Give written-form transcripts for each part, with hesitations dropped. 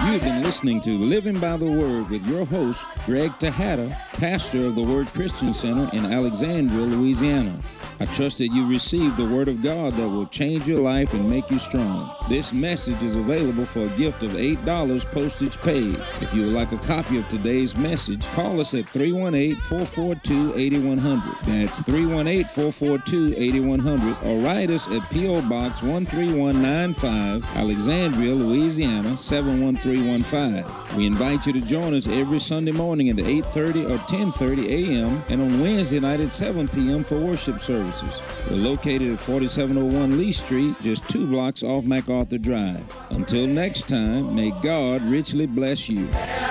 You've been listening to Living by the Word with your host, Greg Tejada, pastor of the Word Christian Center in Alexandria, Louisiana. I trust that you received the Word of God that will change your life and make you strong. This message is available for a gift of $8 postage paid. If you would like a copy of today's message, call us at 318-442-8100. That's 318-442-8100, or write us at P.O. Box 13195, Alexandria, Louisiana 71315. We invite you to join us every Sunday morning at 8:30 or 10:30 a.m. and on Wednesday night at 7 p.m. for worship services. We're located at 4701 Lee Street, just 2 blocks off MacArthur Drive. Until next time, may God richly bless you.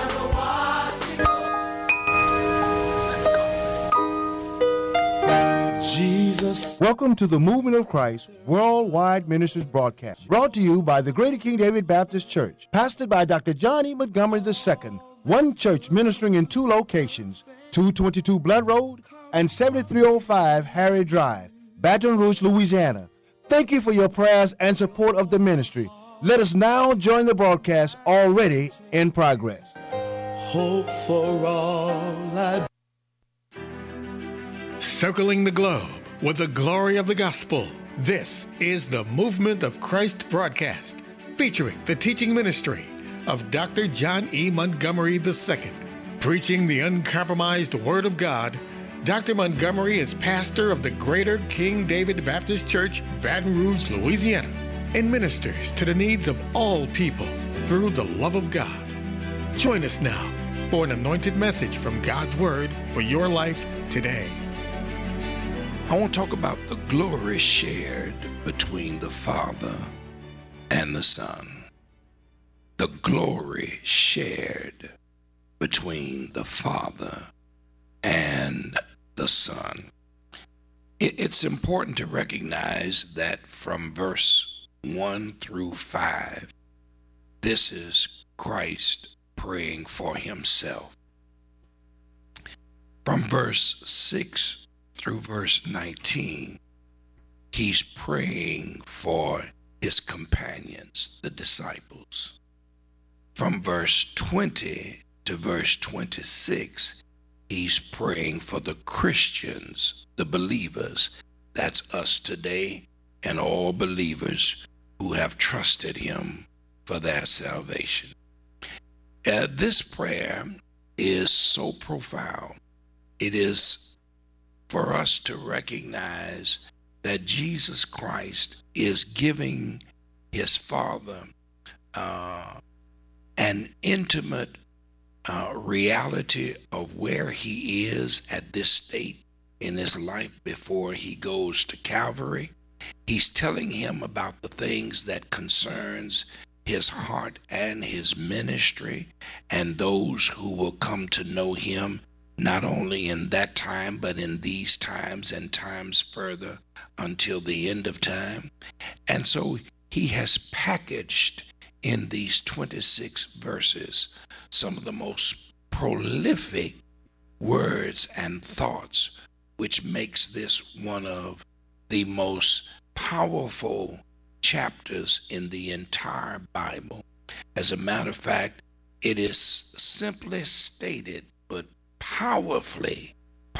Jesus. Welcome to the Movement of Christ Worldwide Ministries broadcast, brought to you by the Greater King David Baptist Church, pastored by Dr. John E. Montgomery II, one church ministering in 2 locations, 222 Blood Road and 7305 Harry Drive, Baton Rouge, Louisiana. Thank you for your prayers and support of the ministry. Let us now join the broadcast already in progress. Hope for all I... Circling the globe with the glory of the gospel. This is the Movement of Christ broadcast, featuring the teaching ministry of Dr. John E. Montgomery II. Preaching the uncompromised Word of God, Dr. Montgomery is pastor of the Greater King David Baptist Church, Baton Rouge, Louisiana, and ministers to the needs of all people through the love of God. Join us now for an anointed message from God's Word for your life today. I want to talk about the glory shared between the Father and the Son. The glory shared between the Father and the Son. It's important to recognize that from verse 1 through 5, this is Christ praying for himself. From verse 6 through verse 19, he's praying for his companions, the disciples. From verse 20 to verse 26, he's praying for the Christians, the believers. That's us today and all believers who have trusted him for their salvation. This prayer is so profound. It is for us to recognize that Jesus Christ is giving his Father an intimate reality of where he is at this state in his life before he goes to Calvary. He's telling him about the things that concerns his heart and his ministry and those who will come to know him not only in that time, but in these times and times further until the end of time. And so he has packaged in these 26 verses some of the most prolific words and thoughts, which makes this one of the most powerful chapters in the entire Bible. As a matter of fact, it is simply stated, but powerfully,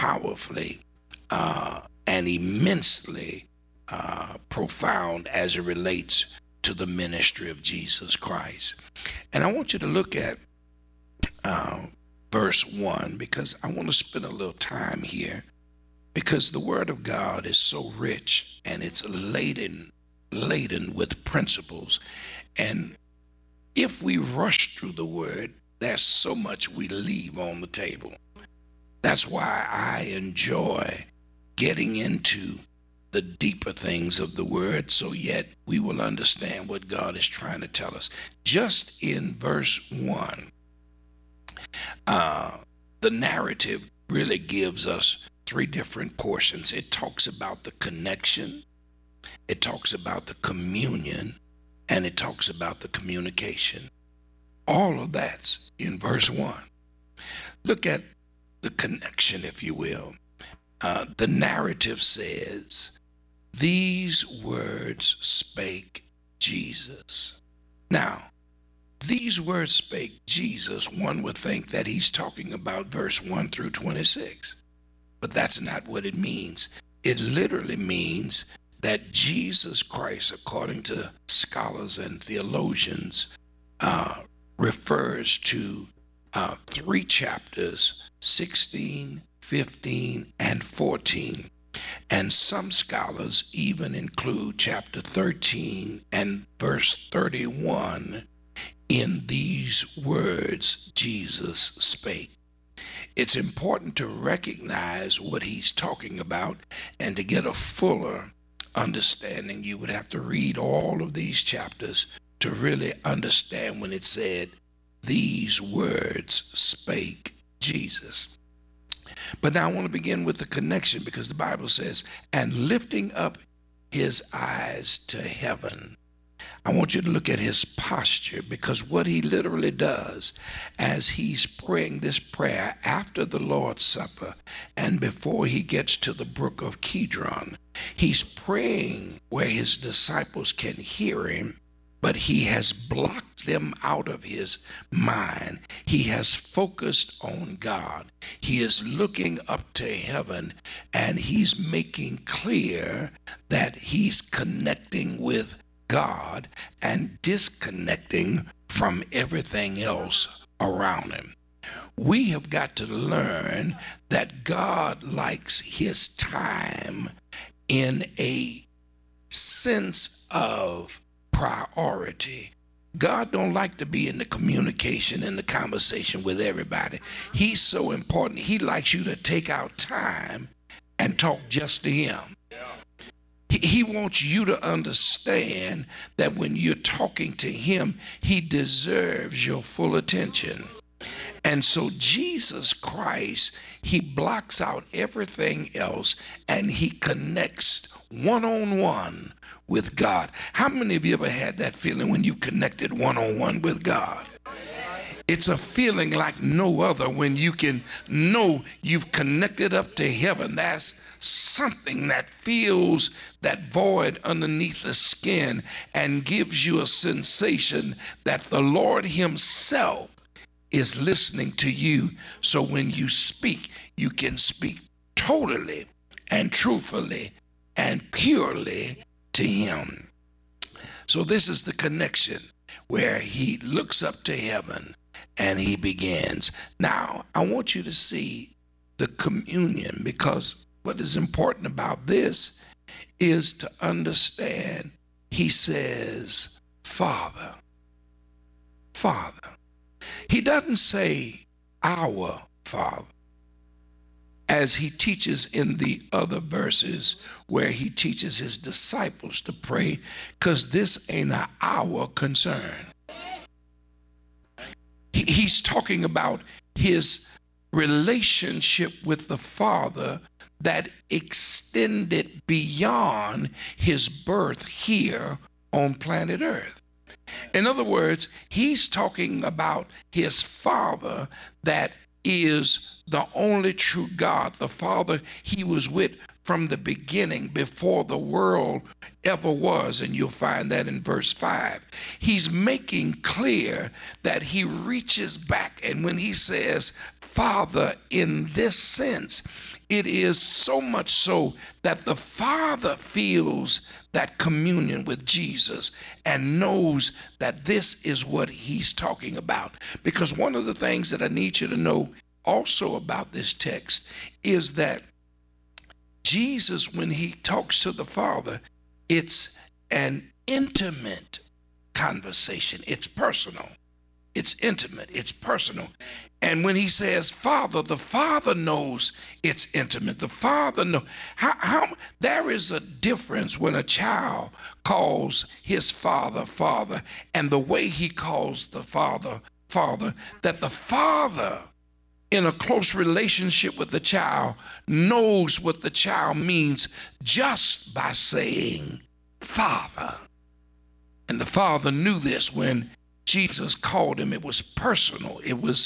and immensely profound as it relates to the ministry of Jesus Christ. And I want you to look at verse 1, because I want to spend a little time here, because the Word of God is so rich and it's laden with principles. And if we rush through the Word, there's so much we leave on the table. That's why I enjoy getting into the deeper things of the Word, so yet we will understand what God is trying to tell us. Just in verse 1, the narrative really gives us 3 different portions. It talks about the connection, it talks about the communion, and it talks about the communication. All of that's in verse 1. Look at the connection, if you will. The narrative says, "These words spake Jesus." Now, these words spake Jesus, one would think that he's talking about verse 1 through 26. But that's not what it means. It literally means that Jesus Christ, according to scholars and theologians, refers to 3 chapters, 16, 15, and 14. And some scholars even include chapter 13 and verse 31 in these words Jesus spake. It's important to recognize what he's talking about, and to get a fuller understanding, you would have to read all of these chapters to really understand when it said, these words spake Jesus. But now I want to begin with the connection, because the Bible says, and lifting up his eyes to heaven. I want you to look at his posture, because what he literally does as he's praying this prayer after the Lord's Supper and before he gets to the brook of Kidron, he's praying where his disciples can hear him, but he has blocked them out of his mind. He has focused on God. He is looking up to heaven, and he's making clear that he's connecting with God and disconnecting from everything else around him. We have got to learn that God likes his time in a sense of priority. God don't like to be in the communication and the conversation with everybody. He's so important. He likes you to take out time and talk just to him. He wants you to understand that when you're talking to him, he deserves your full attention. And so Jesus Christ, he blocks out everything else, and he connects one-on-one with God. How many of you ever had that feeling when you connected one-on-one with God? It's a feeling like no other when you can know you've connected up to heaven. That's something that fills that void underneath the skin and gives you a sensation that the Lord himself is listening to you. So when you speak, you can speak totally and truthfully and purely to him. So this is the connection where he looks up to heaven and he begins. Now, I want you to see the communion, because what is important about this is to understand he says, Father, Father. He doesn't say our Father, as he teaches in the other verses where he teaches his disciples to pray, because this ain't our concern. He's talking about his relationship with the Father that extended beyond his birth here on planet Earth. In other words, he's talking about his Father that is the only true God, the Father he was with from the beginning, before the world ever was, and you'll find that in verse 5. He's making clear that he reaches back, and when he says Father in this sense, it is so much so that the Father feels that communion with Jesus and knows that this is what he's talking about. Because one of the things that I need you to know also about this text is that Jesus, when he talks to the Father, it's an intimate conversation. It's personal. It's intimate. It's personal. And when he says Father, the Father knows it's intimate. The Father knows. There is a difference when a child calls his father, Father, and the way he calls the Father, Father, that the Father in a close relationship with the child knows what the child means just by saying Father. And the Father knew this when Jesus called him. It was personal. It was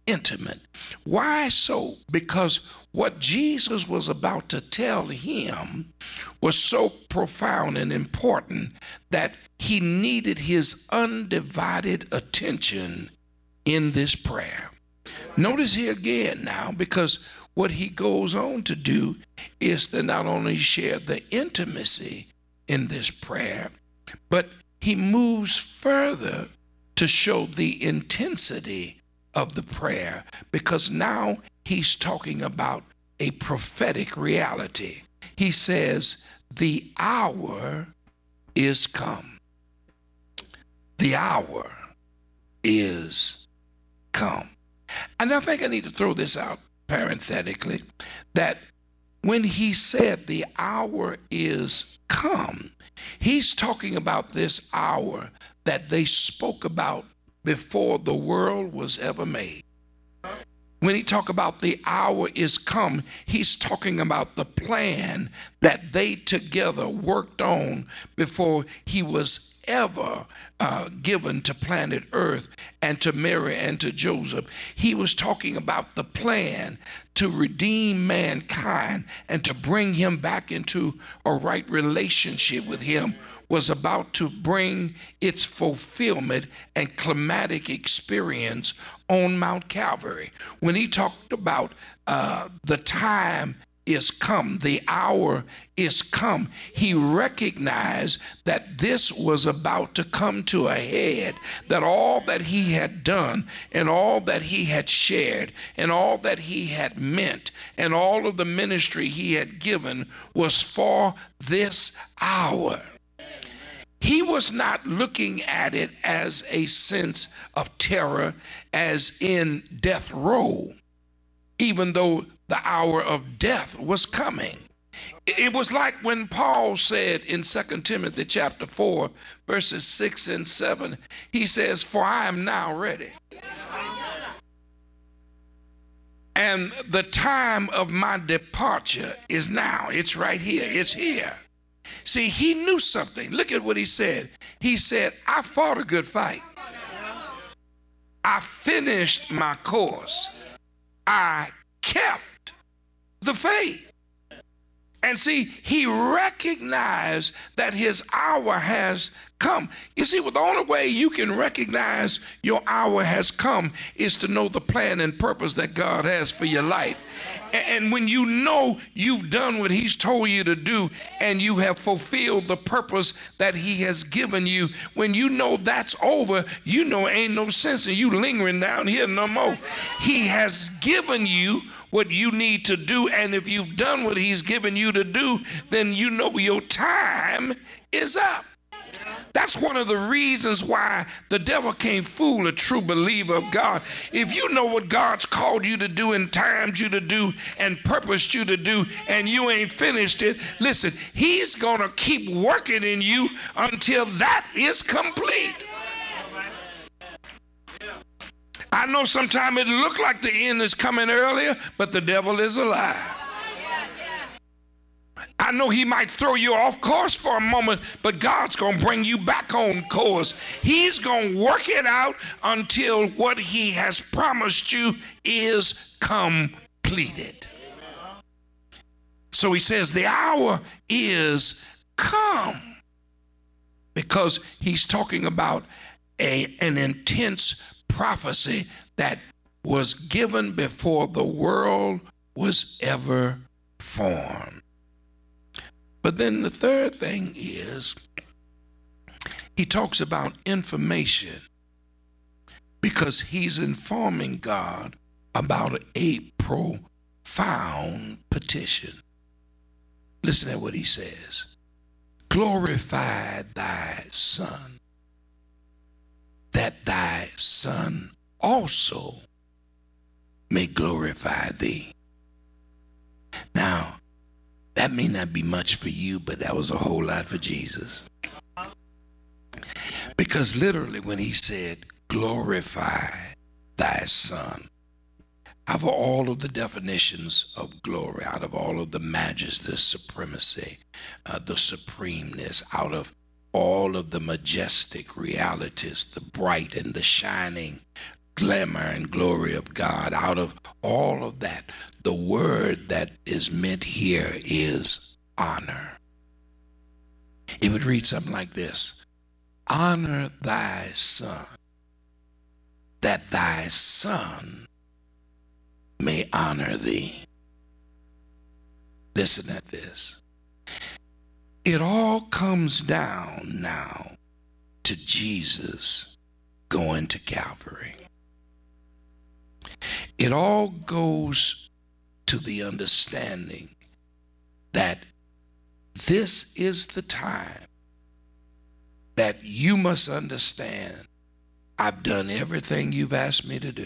intimate. Why so? Because what Jesus was about to tell him was so profound and important that he needed his undivided attention in this prayer. Notice here again now, because what he goes on to do is to not only share the intimacy in this prayer, but he moves further to show the intensity of the prayer, because now he's talking about a prophetic reality. He says, the hour is come. The hour is come. And I think I need to throw this out parenthetically, that when he said the hour is come, he's talking about this hour that they spoke about before the world was ever made. When he talk about the hour is come, he's talking about the plan that they together worked on before he was ever given to planet Earth and to Mary and to Joseph. He was talking about the plan to redeem mankind and to bring him back into a right relationship with him was about to bring its fulfillment and climatic experience on Mount Calvary. When he talked about the time is come, the hour is come, he recognized that this was about to come to a head, that all that he had done and all that he had shared and all that he had meant and all of the ministry he had given was for this hour. He was not looking at it as a sense of terror, as in death row, even though the hour of death was coming. It was like when Paul said in 2 Timothy chapter 4, verses 6 and 7, he says, for I am now ready. And the time of my departure is now. It's right here. It's here. See, he knew something. Look at what he said. He said, I fought a good fight. I finished my course. I kept the faith. And see, he recognized that his hour has come. You see, well, the only way you can recognize your hour has come is to know the plan and purpose that God has for your life. And when you know you've done what he's told you to do and you have fulfilled the purpose that he has given you, when you know that's over, you know ain't no sense in you lingering down here no more. He has given you what you need to do, and if you've done what he's given you to do, then you know your time is up. That's one of the reasons why the devil can't fool a true believer of God. If you know what God's called you to do and timed you to do and purposed you to do and you ain't finished it, listen, he's going to keep working in you until that is complete. I know sometimes it look like the end is coming earlier, but the devil is a lie. I know he might throw you off course for a moment, but God's going to bring you back on course. He's going to work it out until what he has promised you is completed. So he says the hour is come, because he's talking about an intense prophecy that was given before the world was ever formed. But then the third thing is he talks about information, because he's informing God about a profound petition. Listen to what he says. Glorify thy Son, that thy Son also may glorify thee. Now, that may not be much for you, but that was a whole lot for Jesus. Because literally when he said, glorify thy Son, out of all of the definitions of glory, out of all of the majesty, the supremacy, the supremeness, out of all of the majestic realities, the bright and the shining glamour and glory of God, out of all of that, the word that is meant here is honor. It would read something like this: honor thy son, that thy son may honor thee. Listen at this. It all comes down now to Jesus going to Calvary. It all goes to the understanding that this is the time that you must understand I've done everything you've asked me to do.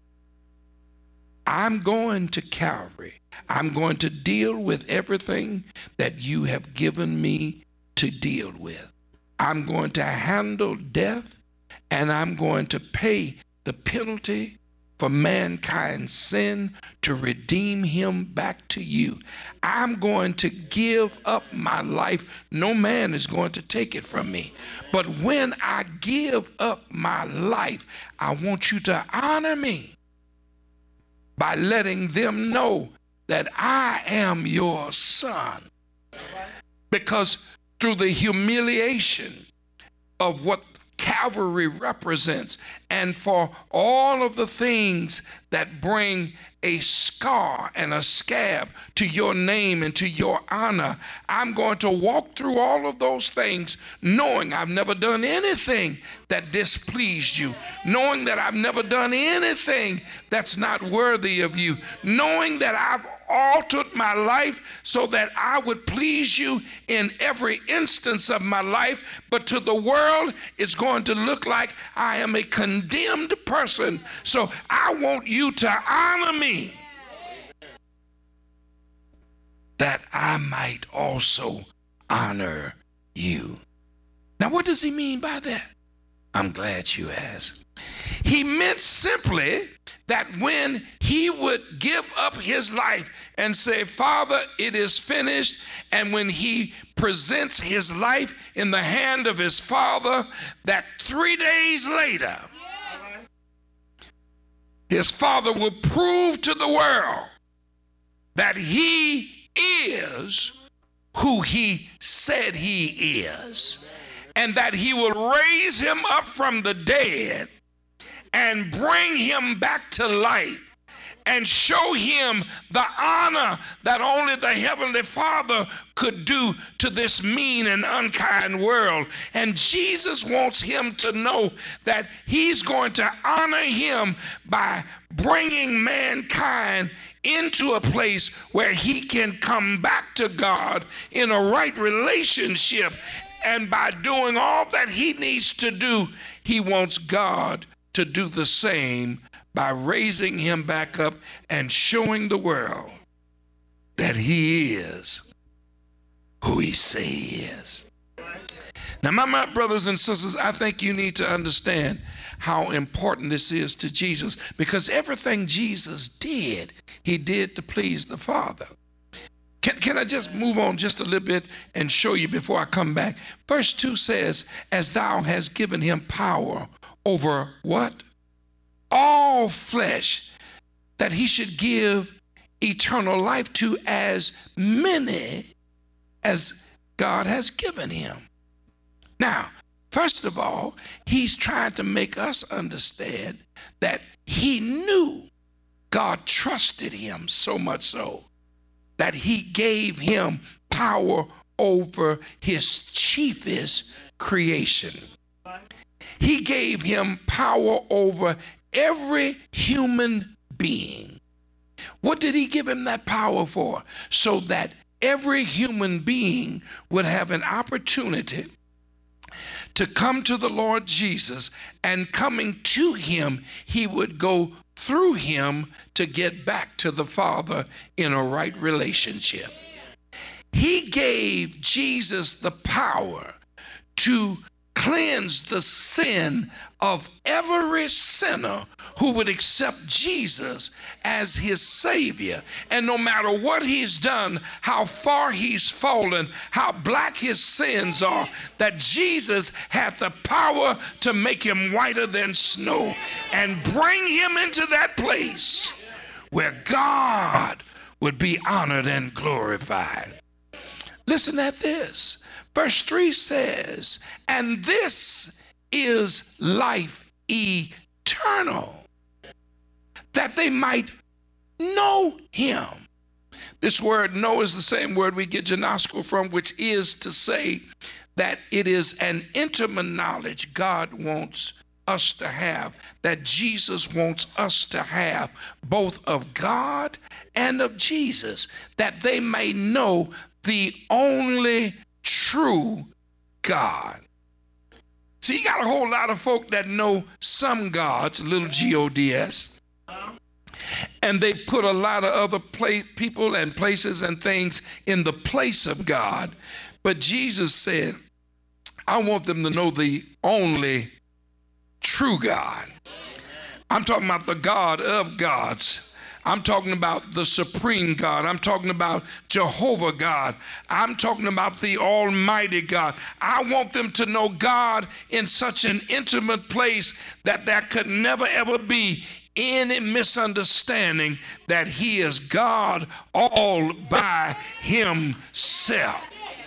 I'm going to Calvary. I'm going to deal with everything that you have given me to deal with. I'm going to handle death, and I'm going to pay the penalty for mankind's sin to redeem him back to you. I'm going to give up my life. No man is going to take it from me. But when I give up my life, I want you to honor me by letting them know that I am your son. Because through the humiliation of what Calvary represents, and for all of the things that bring a scar and a scab to your name and to your honor, I'm going to walk through all of those things knowing I've never done anything that displeased you, knowing that I've never done anything that's not worthy of you, knowing that I've altered my life so that I would please you in every instance of my life. But to the world, it's going to look like I am a condemned person. So I want you to honor me, that I might also honor you. Now, what does he mean by that? I'm glad you asked. He meant simply that when he would give up his life and say, Father, it is finished, and when he presents his life in the hand of his Father, that 3 days later, his Father will prove to the world that he is who he said he is, and that he will raise him up from the dead and bring him back to life and show him the honor that only the Heavenly Father could do to this mean and unkind world. And Jesus wants him to know that he's going to honor him by bringing mankind into a place where he can come back to God in a right relationship. And by doing all that he needs to do, he wants God to do the same by raising him back up and showing the world that he is who he say he is. Now, my brothers and sisters, I think you need to understand how important this is to Jesus, because everything Jesus did, he did to please the Father. Can I just move on just a little bit and show you before I come back? Verse 2 says, as thou hast given him power over what? All flesh, that he should give eternal life to as many as God has given him. Now, first of all, he's trying to make us understand that he knew God trusted him so much so that he gave him power over his chiefest creation. He gave him power over every human being. What did he give him that power for? So that every human being would have an opportunity to come to the Lord Jesus, and coming to him, he would go through him to get back to the Father in a right relationship. He gave Jesus the power to cleanse the sin of every sinner who would accept Jesus as his Savior. And no matter what he's done, how far he's fallen, how black his sins are, that Jesus had the power to make him whiter than snow and bring him into that place where God would be honored and glorified. Listen at this. Verse 3 says, and this is life eternal, that they might know him. This word know is the same word we get gnosko from, which is to say that it is an intimate knowledge God wants us to have, that Jesus wants us to have, both of God and of Jesus, that they may know the only true God. So you got a whole lot of folk that know some gods, little G-O-D-S, and they put a lot of other people and places and things in the place of God. But Jesus said, I want them to know the only true God. I'm talking about the God of gods. I'm talking about the supreme God. I'm talking about Jehovah God. I'm talking about the Almighty God. I want them to know God in such an intimate place that there could never ever be any misunderstanding that he is God all by himself.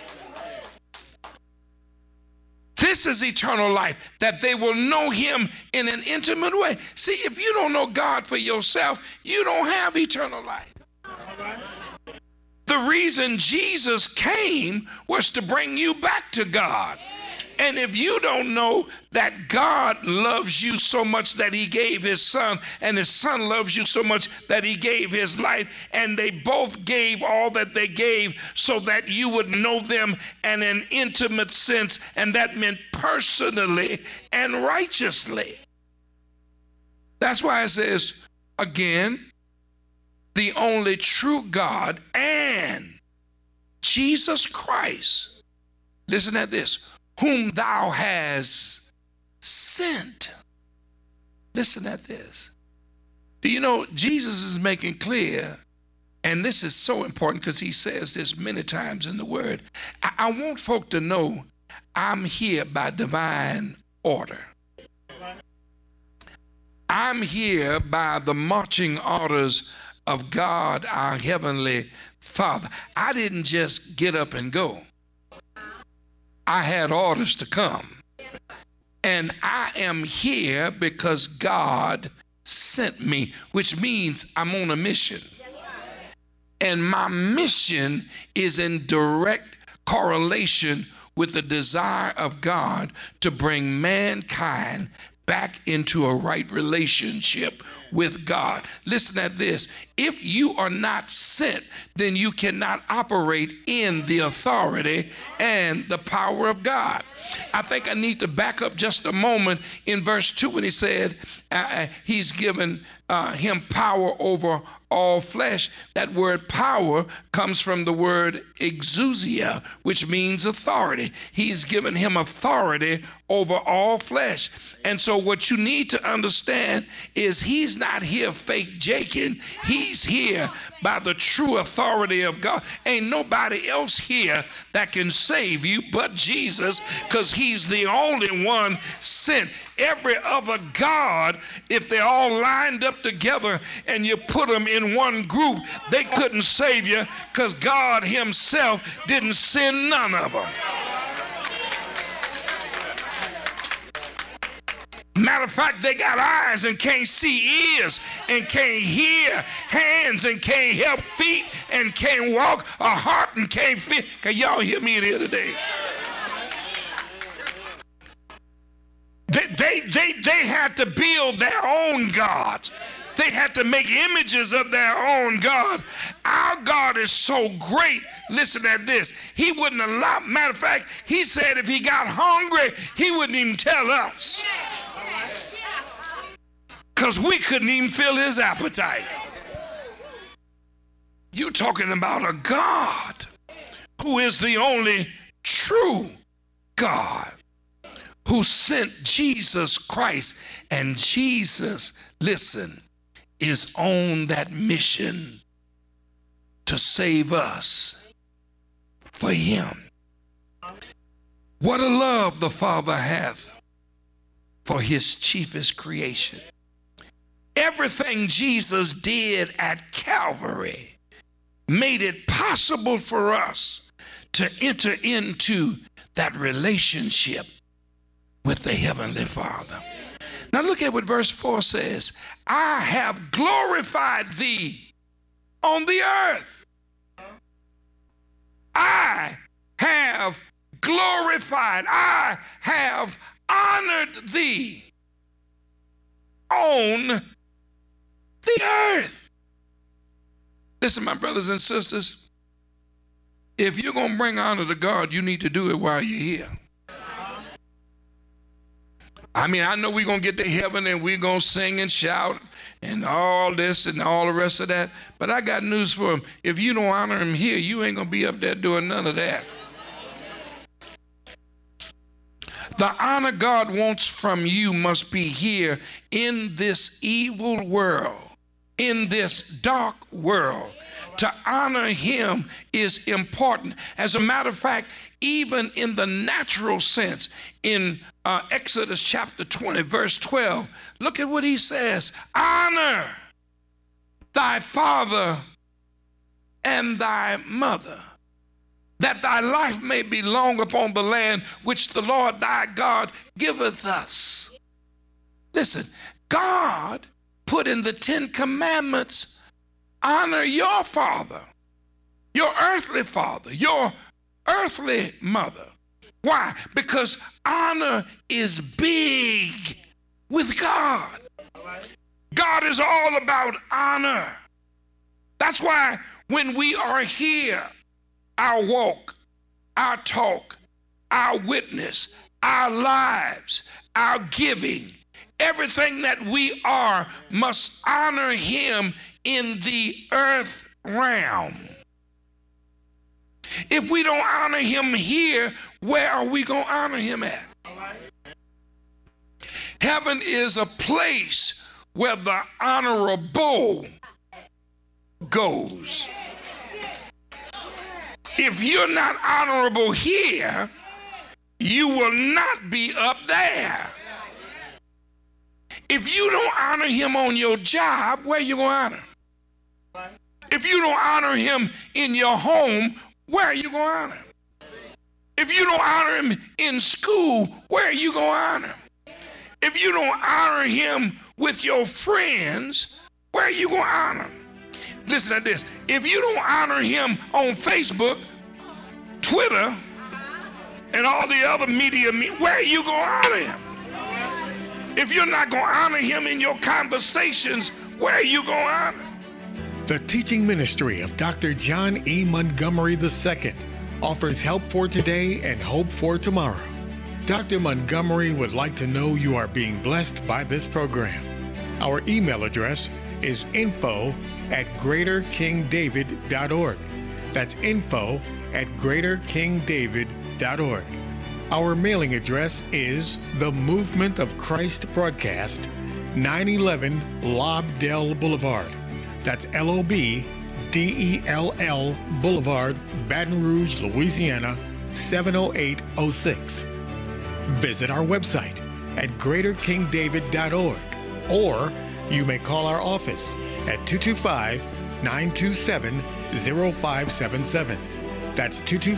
This is eternal life, that they will know him in an intimate way. See, if you don't know God for yourself, you don't have eternal life. The reason Jesus came was to bring you back to God. And if you don't know that God loves you so much that he gave his son, and his son loves you so much that he gave his life, and they both gave all that they gave so that you would know them in an intimate sense, and that meant personally and righteously. That's why it says, again, the only true God and Jesus Christ. Listen at this. Whom thou hast sent. Listen at this. Do you know Jesus is making clear, and this is so important because he says this many times in the word. I want folk to know I'm here by divine order. I'm here by the marching orders of God, our heavenly Father. I didn't just get up and go. I had orders to come. And I am here because God sent me, which means I'm on a mission. And my mission is in direct correlation with the desire of God to bring mankind back into a right relationship with God. Listen at this. If you are not sent, then you cannot operate in the authority and the power of God. I think I need to back up just a moment in verse 2 when he said he's given him power over all flesh. That word power comes from the word exousia, which means authority. He's given him authority over all flesh. And so what you need to understand is he's not here fake jaking. He's here by the true authority of God. Ain't nobody else here that can save you but Jesus, because he's the only one sent. Every other God, if they all lined up together and you put them in one group, they couldn't save you because God himself didn't send none of them. Matter of fact, they got eyes and can't see, ears and can't hear, hands and can't help, feet and can't walk, a heart and can't feel. Can y'all hear me in here today? They had to build their own gods. They had to make images of their own God. Our God is so great. Listen at this. He wouldn't allow, matter of fact, he said if he got hungry, he wouldn't even tell us, because we couldn't even feel his appetite. You're talking about a God who is the only true God, who sent Jesus Christ. And Jesus, listen, is on that mission to save us for him. What a love the Father hath for his chiefest creation. Everything Jesus did at Calvary made it possible for us to enter into that relationship with the Heavenly Father. Now look at what verse 4 says. I have glorified thee on the earth. I have glorified, I have honored thee on the earth. Listen, my brothers and sisters, if you're going to bring honor to God, you need to do it while you're here. I mean, I know we're going to get to heaven and we're going to sing and shout and all this and all the rest of that, but I got news for him. If you don't honor him here, you ain't going to be up there doing none of that. The honor God wants from you must be here in this evil world, in this dark world. To honor him is important. As a matter of fact, even in the natural sense, in Exodus chapter 20, verse 12, look at what he says. Honor thy father and thy mother, that thy life may be long upon the land which the Lord thy God giveth us. Listen, God put in the 10 Commandments, honor your father, your earthly father, your earthly mother. Why? Because honor is big with God. God is all about honor. That's why when we are here, our walk, our talk, our witness, our lives, our giving, everything that we are must honor him in the earth realm. If we don't honor him here, where are we going to honor him at? Heaven is a place where the honorable goes. If you're not honorable here, you will not be up there. If you don't honor him on your job, where are you going to honor him? If you don't honor him in your home, where are you going to honor him? If you don't honor him in school, where are you going to honor him? If you don't honor him with your friends, where are you going to honor him? Listen to this. If you don't honor him on Facebook, Twitter, and all the other media, where are you going to honor him? If you're not going to honor him in your conversations, where are you going to honor him? The teaching ministry of Dr. John E. Montgomery II offers help for today and hope for tomorrow. Dr. Montgomery would like to know you are being blessed by this program. Our email address is info@greaterkingdavid.org. That's info@greaterkingdavid.org. Our mailing address is The Movement of Christ Broadcast, 911 Lobdell Boulevard. That's LOBDELL Boulevard, Baton Rouge, Louisiana, 70806. Visit our website at greaterkingdavid.org, or you may call our office at 225-927-0577. That's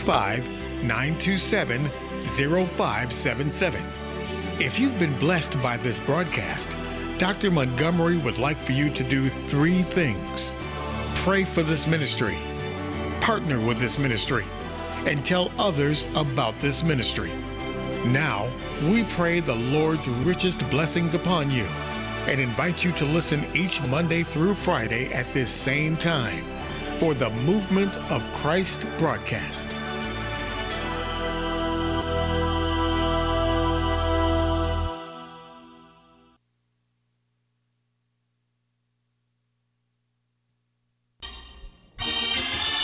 225-927-0577. If you've been blessed by this broadcast, Dr. Montgomery would like for you to do 3 things. Pray for this ministry, partner with this ministry, and tell others about this ministry. Now, we pray the Lord's richest blessings upon you and invite you to listen each Monday through Friday at this same time for the Movement of Christ broadcast.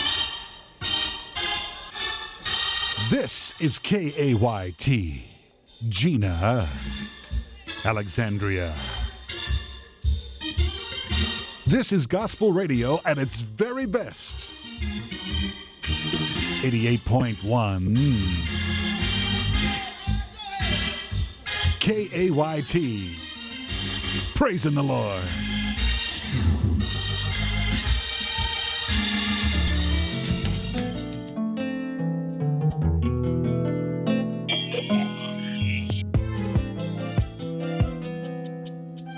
This is KAYT, Gina Alexandria. This is gospel radio at its very best. 88.1 KAYT. Praising the Lord.